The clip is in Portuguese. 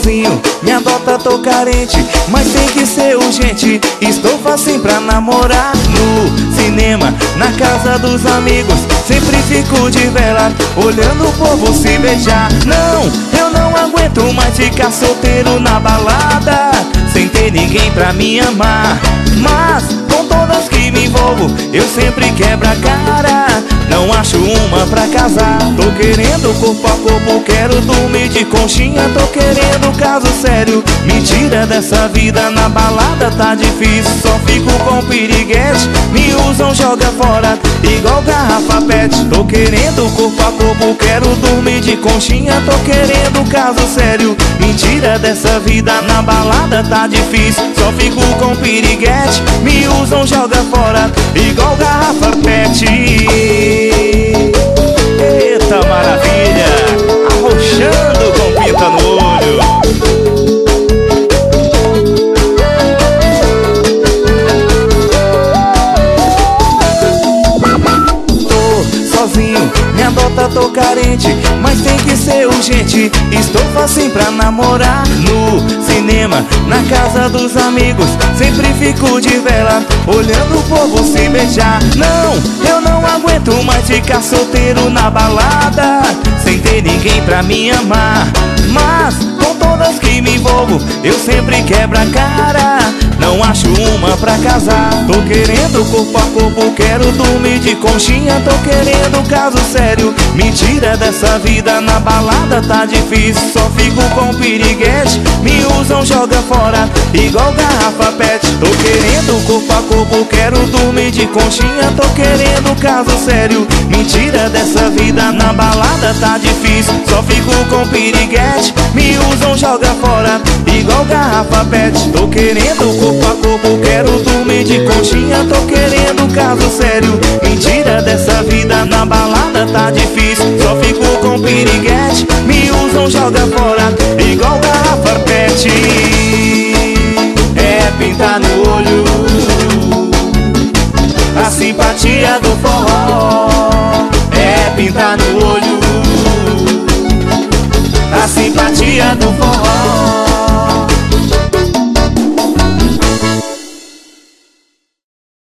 sozinho, me adota, tô carente, mas tem que ser urgente. Estou facinho pra namorar. No cinema, na casa dos amigos, sempre fico de vela, olhando o povo se beijar. Não, eu não aguento mais ficar solteiro na balada, sem ter ninguém pra me amar. Mas com todas que me envolvo, eu sempre quebro a cara, não acho uma pra casar. Tô querendo corpo a corpo, quero dormir de conchinha. Tô querendo caso sério, me tira dessa vida, na balada tá difícil, só fico com piriguete. Me usam, joga fora, igual garrafa pet. Tô querendo corpo a corpo, quero dormir de conchinha. Tô querendo caso sério, me tira dessa vida, na balada tá difícil, só fico com piriguete. Me usam, joga fora, igual garrafa pet. Eita maravilha, arrochando com pinta no olho. Tô sozinho, me adota, tô carente, mas tem que ser urgente. Estou facinho pra namorar. No cinema, na casa dos amigos, sempre fico de vela, olhando o povo se beijar. Não, eu não aguento mais ficar solteiro na balada, sem ter ninguém pra me amar. Mas com todas que me envolvo, eu sempre quebro a cara, não acho uma pra casar. Tô querendo corpo a corpo, quero dormir de conchinha. Tô querendo caso sério, me tira dessa vida, na balada tá difícil, só fico com piriguete. Me usam, joga fora, igual garrafa pet. Tô querendo corpo a corpo, quero dormir de conchinha. Tô querendo caso sério, me tira dessa vida, na balada tá difícil, só fico com piriguete. Me usam, joga fora, igual garrafa pet. Tô querendo corpo a corpo, quero dormir de conchinha. Tô querendo caso sério, me tira dessa vida, na balada tá difícil, só fico com piriguete. Me usam, joga fora, igual garrafa pet. É pintar no olho, a simpatia do forró. É pintar no olho, a simpatia do forró.